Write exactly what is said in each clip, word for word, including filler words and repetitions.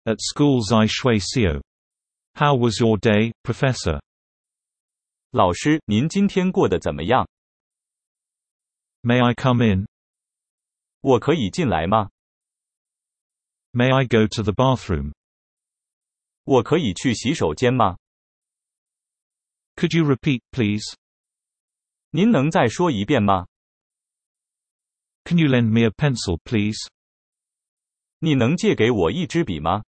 At school's I shui xiu. How was your day, Professor? 老师，您今天过得怎么样？ May I come in? 我可以进来吗？ May I go to the bathroom? 我可以去洗手间吗？ Could you repeat, please? 您能再说一遍吗？ Can you lend me a pencil, please? 你能借给我一支笔吗？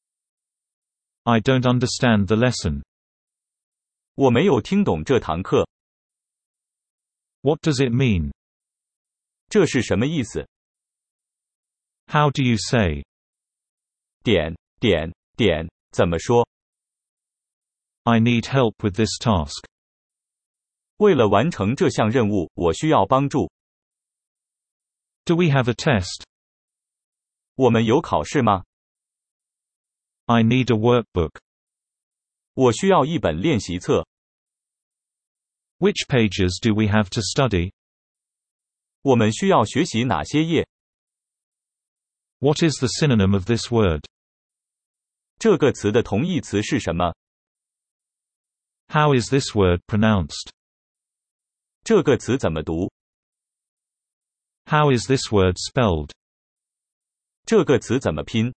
I don't understand the lesson. 我没有听懂这堂课。 What does it mean? 这是什么意思？ How do you say? 点点点，怎么说？ I need help with this task. 为了完成这项任务，我需要帮助。 Do we have a test? 我们有考试吗？ I need a workbook. 我需要一本练习册。 Which pages do we have to study? 我们需要学习哪些页？ What is the synonym of this word? 这个词的同义词是什么？ How is this word pronounced? 这个词怎么读？ How is this word spelled? 这个词怎么拼？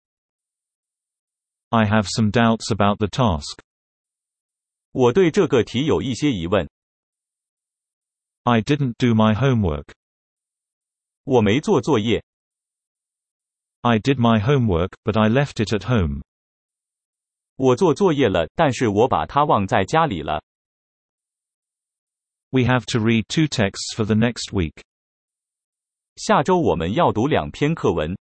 I have some doubts about the task. 我对这个题有一些疑问。 I didn't do my homework. 我没做作业。 I did my homework, but I left it at home. 我做作业了，但是我把它忘在家里了。 We have to read two texts for the next week. 下周我们要读两篇课文。